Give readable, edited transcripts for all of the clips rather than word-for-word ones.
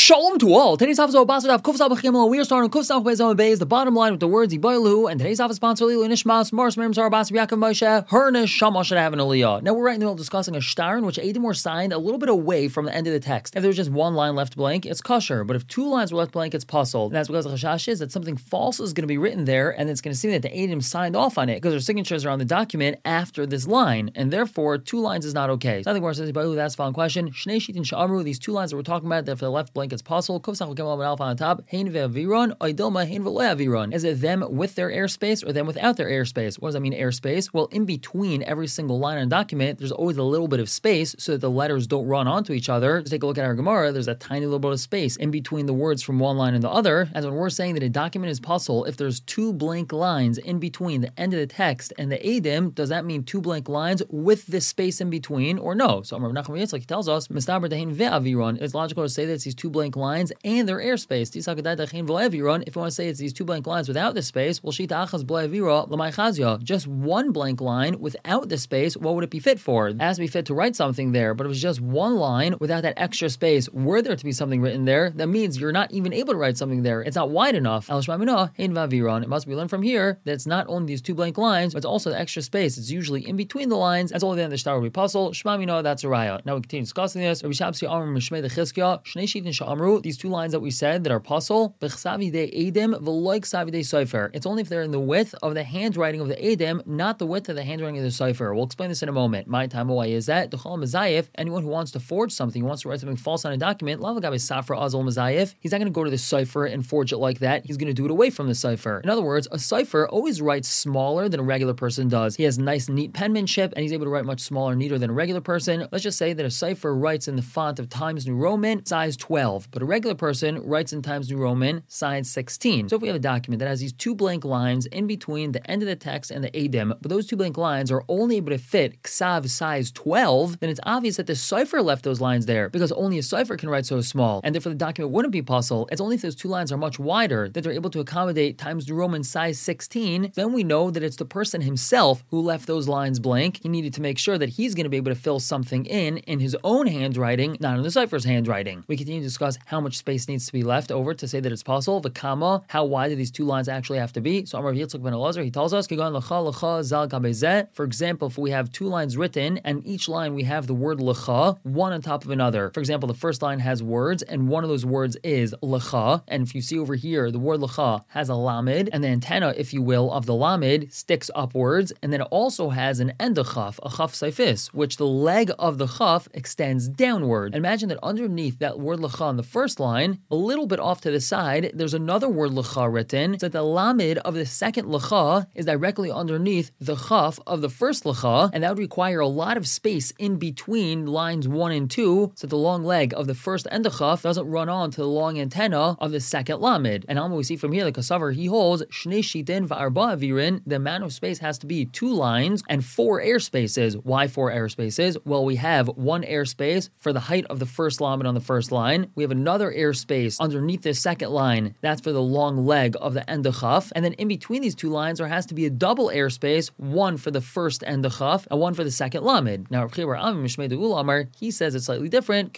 Shalom to all. Today's office of Basadav Kufsal B'chimel. We are starting Kufsal B'ezom Bay is the bottom line with the words Yibaylu, and today's office sponsor Lilu Nishmas Mars Mirim Zar Bas Yaakov Moshe her Neshama should have an Aliyah. Now we're right in the middle of discussing a shtar in which Eidim were signed a little bit away from the end of the text. If there's just one line left blank, it's kosher, but if two lines were left blank, it's puzzled. And that's because the chashash is that something false is going to be written there, and it's going to seem that the Eidim signed off on it because their signatures are on the document after this line, and therefore two lines is not okay. So I think where it says Yibaylu, that's the following question. Shnei Shitin Sha'amru, these two lines that we're talking about, that if the left blank it's puzzled. On the top, is it them with their airspace or them without their airspace? What does that mean, airspace? Well, in between every single line on a document, there's always a little bit of space so that the letters don't run onto each other. Just take a look at our Gemara, there's a tiny little bit of space in between the words from one line and the other. As when we're saying that a document is puzzle, if there's two blank lines in between the end of the text and the Eidim, does that mean two blank lines with this space in between or no? So Rav Nachman Yitzchak, he tells us, it's logical to say that it's these two blank lines and their airspace. If you want to say it's these two blank lines without the space, well, just one blank line without the space, what would it be fit for? It has to be fit to write something there, but if it's just one line without that extra space, were there to be something written there, that means you're not even able to write something there. It's not wide enough. It must be learned from here that it's not only these two blank lines, but it's also the extra space. It's usually in between the lines. That's only then the shtar will be puzzle. That's a raya. Now we continue discussing this. These two lines that we said that are puzzle, it's only if they're in the width of the handwriting of the Eidim, not the width of the handwriting of the cipher. We'll explain this in a moment. My time, why is that? Anyone who wants to forge something, who wants to write something false on a document, he's not going to go to the cipher and forge it like that. He's going to do it away from the cipher. In other words, a cipher always writes smaller than a regular person does. He has nice, neat penmanship, and he's able to write much smaller, neater than a regular person. Let's just say that a cipher writes in the font of Times New Roman, size 12, but a regular person writes in Times New Roman, size 16. So if we have a document that has these two blank lines in between the end of the text and the Eidim, but those two blank lines are only able to fit Ksav size 12, then it's obvious that the cipher left those lines there, because only a cipher can write so small, and therefore the document wouldn't be puzzle. It's only if those two lines are much wider that they're able to accommodate Times New Roman size 16, then we know that it's the person himself who left those lines blank. He needed to make sure that he's going to be able to fill something in his own handwriting, not in the cipher's handwriting. We continue to discuss how much space needs to be left over to say that it's puzzle. The comma, how wide do these two lines actually have to be? So Amar Yitzchak ben Elazar, he tells us, for example, if we have two lines written and each line we have the word lecha, one on top of another. For example, the first line has words and one of those words is lecha, and if you see over here, the word lecha has a lamed, and the antenna, if you will, of the lamed sticks upwards, and then it also has an end of chaf, a chaf saifis, which the leg of the chaf extends downward. And imagine that underneath that word lecha on the first line, a little bit off to the side, there's another word lecha written, so that the lamed of the second lecha is directly underneath the chaf of the first lecha, and that would require a lot of space in between lines 1 and 2, so the long leg of the first end of chaf doesn't run on to the long antenna of the second lamed. And we see from here, the Kasavar, he holds shnei shitin va'arba avirin, the amount of space has to be 2 lines and 4 airspaces. Why 4 airspaces? Well, we have one airspace for the height of the first lamed on the first line. We have another airspace underneath the second line. That's for the long leg of the end of chaf. And then in between these two lines, there has to be a double airspace, one for the first end of chaf and one for the second lamed. Now, he says it's slightly different.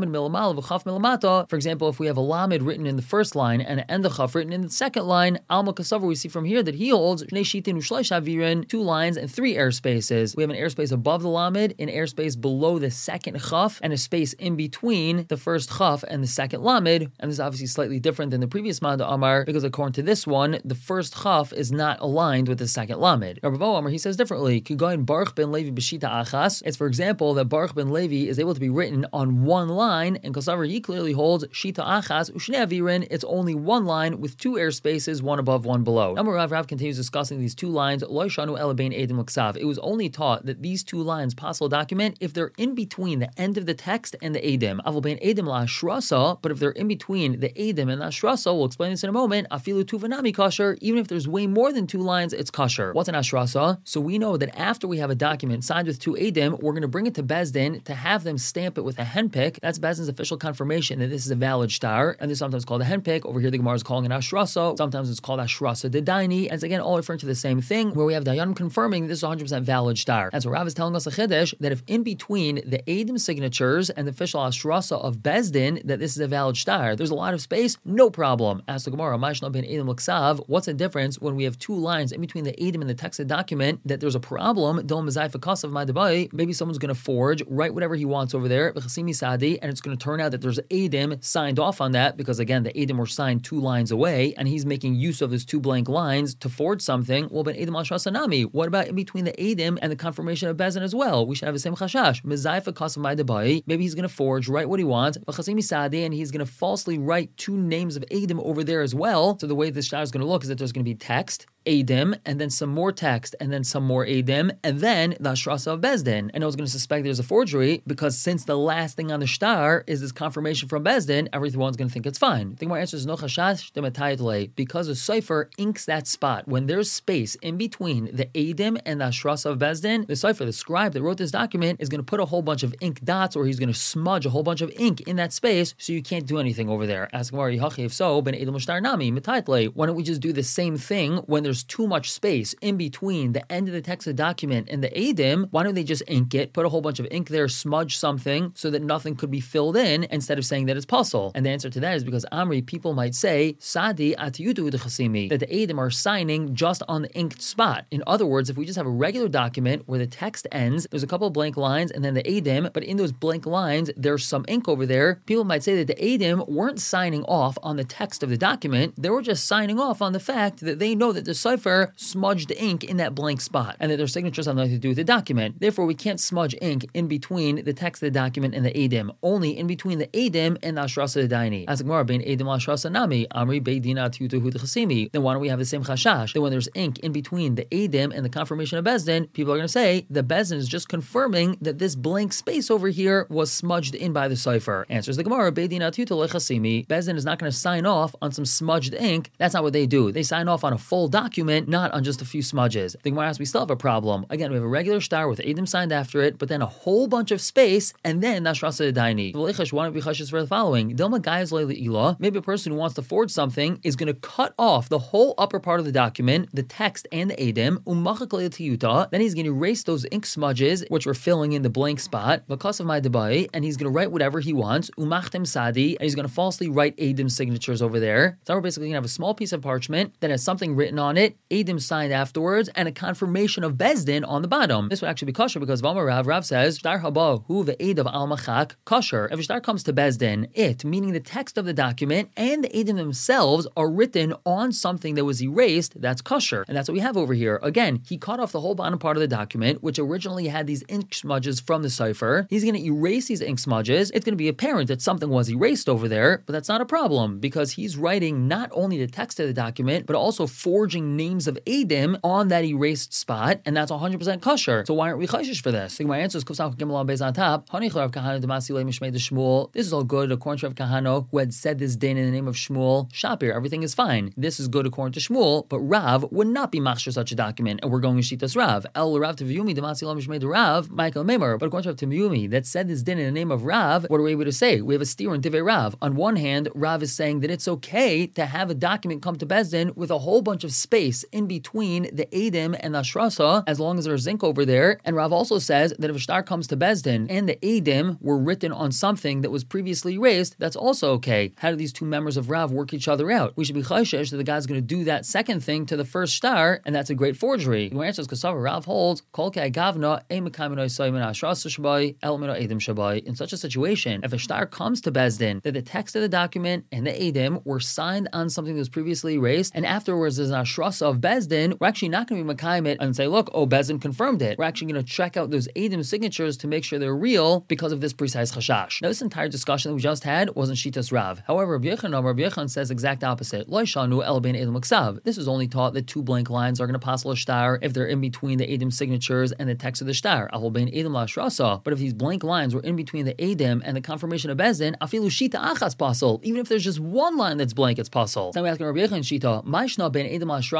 For example, if we have a lamed written in the first line and an end of chaf written in the second line, Alma Kasavar, we see from here that he holds 2 lines and 3 airspaces. We have an airspace above the lamed, an airspace below the second chaf, and a space in between the first chaf and the second lamed. And this is obviously slightly different than the previous Manda Amar, because according to this one, the first chaf is not aligned with the second lamed. Rabbi Amar, he says differently. Baruch ben Levi b'shita achas. It's, for example, that Baruch ben Levi is able to be written on one line, and Kasavar, he clearly holds shita achas ushnei avirin. It's only one line with 2 airspaces, one above, one below. Rav continues discussing these two lines. Lo yishanu ela bein eidim l'ksav. It was only taught that these two lines possible document if they're in between the end of the text and the eidim. Avol bein eidim la'ashrasa, but if they're in between the eidim and the ashrasa, we'll explain this in a moment. Afilu tuvanami kasher. Even if there's way more than 2 lines, it's kasher. What's an ashrasa? So we know that after we have a document signed with 2 eidim, we're going to bring it to Bezdin to have them stamp it with a henpick. That's Bezdin's official confirmation that this is a valid shtar, and this is sometimes called a henpick. Over here, the Gemara is calling it ashrasa. Sometimes it's called ashrasa dedaini, and it's again all referring to the same thing, where we have Dayanim confirming this is 100% valid shtar. And so Rav is telling us a chiddush that if in between the eidim signatures and the official ashrasa of Bezdin, that this is a valid shtar. There's a lot of space, no problem. Ask the Gemara, what's the difference when we have two lines in between the edim and the text of the document that there's a problem? Maybe someone's going to forge, write whatever he wants over there, and it's going to turn out that there's edim signed off on that because, again, the edim were signed 2 lines away, and he's making use of those 2 blank lines to forge something. Well, but edim al-shasanami, what about in between the edim and the confirmation of Bezin as well? We should have the same chashash. Maybe he's going to forge, write what he wants, and he's going to falsely write 2 names of edim over there as well. So the way this shtar is going to look is that there's going to be text, edim, and then some more text, and then some more edim, and then the ashrasa of Bezdin. And I was going to suspect there's a forgery because since the last thing on the shtar is this confirmation from Bezdin, everyone's going to think it's fine. I think my answer is no chashash because the cipher inks that spot. When there's space in between the edim and the ashrasa of Bezdin, the cipher, the scribe that wrote this document, is going to put a whole bunch of ink dots, or he's going to smudge a whole bunch of ink in that space, so you can't do anything over there. Ask Gemara, if so, ben edim l'shtar nami mitaitle. Why don't we just do the same thing when there's too much space in between the end of the text of the document and the edim? Why don't they just ink it, put a whole bunch of ink there, smudge something so that nothing could be filled in instead of saying that it's puzzle? And the answer to that is because Amri, people might say Sadi atiyutu d'chasimi, that the edim are signing just on the inked spot. In other words, if we just have a regular document where the text ends, there's a couple of blank lines and then the edim, but in those blank lines there's some ink over there, people might say that the edim weren't signing off on the text of the document, they were just signing off on the fact that they know that the cipher smudged ink in that blank spot and that their signatures have nothing to do with the document. Therefore, we can't smudge ink in between the text of the document and the edim, only in between the edim and the ashrasa daini. As Gemara, bein edim ashrasa nami amri beidina tutu d'chasimi. Then why don't we have the same chashash that when there's ink in between the edim and the confirmation of Bezdin, people are going to say the Bezdin is just confirming that this blank space over here was smudged in by the cipher. Answers the Gemara, beidina tutu l'chasimi. Bezdin is not going to sign off on some smudged ink. That's not what they do. They sign off on a full document, not on just a few smudges. The Gemara asks, we still have a problem. Again, we have a regular shtar with edim signed after it, but then a whole bunch of space, and then nashrasa daini. Why don't we chashish for the following? Maybe a person who wants to forge something is going to cut off the whole upper part of the document, the text and the edim, then he's going to erase those ink smudges, which were filling in the blank spot, and he's going to write whatever he wants, sadi, and he's going to falsely write edim signatures over there. So we're basically going to have a small piece of parchment that has something written on it, edim signed afterwards, and a confirmation of Bezdin on the bottom. This would actually be kosher because Rav says, Shtar haba hu ve'edav al machak kosher. If a shtar comes to Bezdin, it, meaning the text of the document and the edim themselves are written on something that was erased, that's kosher. And that's what we have over here. Again, he cut off the whole bottom part of the document, which originally had these ink smudges from the cipher. He's going to erase these ink smudges. It's going to be apparent that something was erased over there, but that's not a problem because he's writing not only the text of the document, but also forging names of edim on that erased spot, and that's 100% kosher. So why aren't we chayshish for this? I think my answer is Kufsam Gimel on Beis on top. This is all good according to Rav Kahana, who had said this din in the name of Shmuel. Shapir, everything is fine. This is good according to Shmuel, but Rav would not be machshir such a document, and we're going to Shitas Rav. El Rav Teviyumi Damasi Lo Mishmei Rav, Michael Meimer. But according to Rav Teviyumi, that said this din in the name of Rav, what are we able to say? We have a steer in Divei Rav. On one hand, Rav is saying that it's okay to have a document come to Bezdin with a whole bunch of space in between the edim and the ashrasa, as long as there's zinc over there. And Rav also says that if a shtar comes to Bezdin and the edim were written on something that was previously erased, that's also okay. How do these two members of Rav work each other out? We should be chayshish that the guy's going to do that second thing to the first shtar, and that's a great forgery. The answer is Kasava Rav holds Kol Gavna in such a situation, if a shtar comes to Bezdin that the text of the document and the edim were signed on something that was previously erased, and afterwards there's an ashrasa of Bezdin, we're actually not going to be makayim it and say, look, Bezdin confirmed it. We're actually going to check out those edim signatures to make sure they're real because of this precise chashash. Now, this entire discussion that we just had wasn't Shitas Rav. However, Rabbi Yechon says exact opposite. Lo shanu el bein edim l'ksav. This is only taught that two blank lines are going to passel a shtar if they're in between the edim signatures and the text of the shtar. Ahol bein edim la'ashrasa. But if these blank lines were in between the edim and the confirmation of Bezdin, afilu shita achas passel. Even if there's just one line that's blank, it's passel. Now we ask Rabbi Yechon shita, ma'ishna bein edim la'ashrasa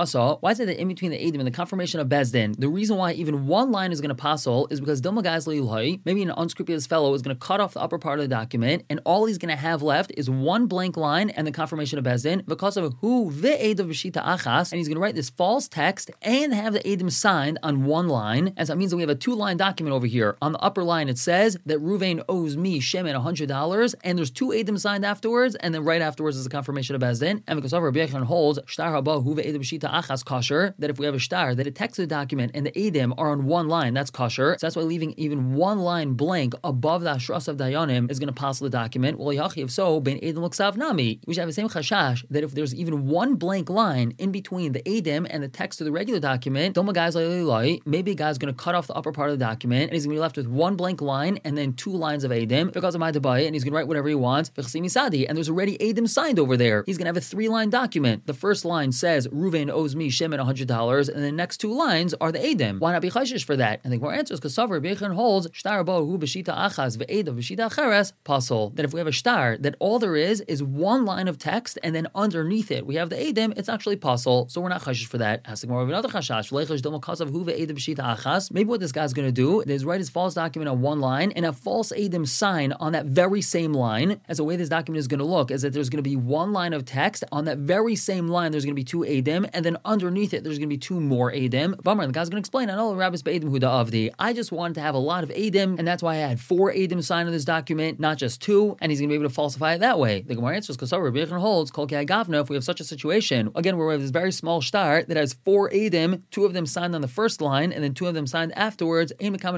Ashrasa, why is it that in between the Eidim and the confirmation of Bezdin, the reason why even one line is going to passel is because Dilma Gazli Ilhai, maybe an unscrupulous fellow, is going to cut off the upper part of the document, and all he's going to have left is one blank line and the confirmation of Bezdin, because of who ve'ed of B'shita Achas, and he's going to write this false text and have the Eidim signed on one line, and so that means that we have a two-line document over here. On the upper line it says that Ruvain owes me, Shemin, $100, and there's two Eidim signed afterwards, and then right afterwards is the confirmation of Bezdin, and because Rabbi Yechon holds, Shtar haba hu ve'ed B'shita Achas kosher, that if we have a shtar, that it text the document and the Eidim are on one line, that's kosher. So that's why leaving even one line blank above the Ashras of Dayanim is going to pass the document. Well, Yachi, if so, Ben Eidim L'Ksav Nami, we should have the same chashash that if there's even one blank line in between the Eidim and the text of the regular document, maybe a guy's going to cut off the upper part of the document and he's going to be left with one blank line and then two lines of Eidim because of my Dubai, and he's going to write whatever he wants. And there's already Eidim signed over there. He's going to have a three-line document. The first line says Ruvain owes me Shemin $100, and the next two lines are the Eidim. Why not be chayshish for that? And the more answers because Savar Bechon holds shtar bo hu b'shita achas ve'edav b'shita acheres pasol. That if we have a shtar, that all there is one line of text, and then underneath it we have the Eidim, it's actually pasol. So we're not chayshish for that. Asking more of another chashash. Maybe what this guy's going to do is write his false document on one line and have false Eidim sign on that very same line. As the way this document is going to look is that there's going to be one line of text on that very same line. There's going to be two Eidim, and then underneath it there's going to be two more Eidim. Bummer, the guy's going to explain, I know Rabbis B'Eidim Huda Avdi. I just wanted to have a lot of Eidim, and that's why I had 4 Eidim signed on this document, not just 2, and he's going to be able to falsify it that way. The Gemara answers, because Rabbi Yechon holds, Kol Kei Gavna, if we have such a situation, again, where we have this very small shtar that has 4 Eidim, 2 of them signed on the first line, and then 2 of them signed afterwards, we're not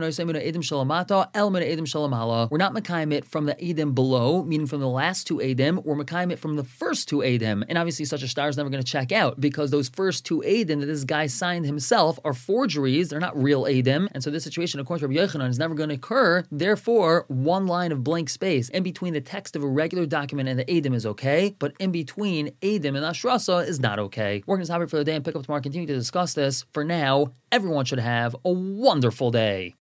Mekayim it from the Eidim below, meaning from the last 2 Eidim, we're Mekayim it from the first 2 Eidim. And obviously such a shtar is never going to check out, because those first 2 Eidim that this guy signed himself are forgeries, they're not real Eidim, and so this situation, according to Rabbi Yochanan, is never going to occur. Therefore, one line of blank space in between the text of a regular document and the Eidim is okay, but in between Eidim and Ashrasa is not okay. We're going to stop it for the day and pick up tomorrow, continue to discuss this. For now, everyone should have a wonderful day.